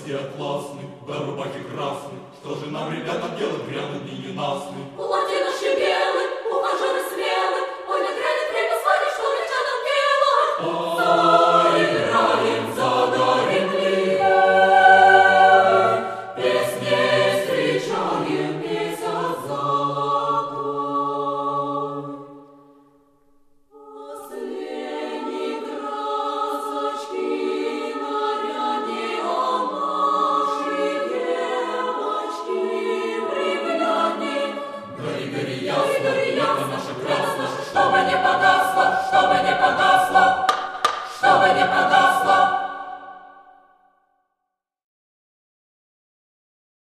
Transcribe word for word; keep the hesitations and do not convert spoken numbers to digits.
везде атласный, да рубахи красный. Что же нам, ребята, делать, грянут дни ненастны? Платье наше белое.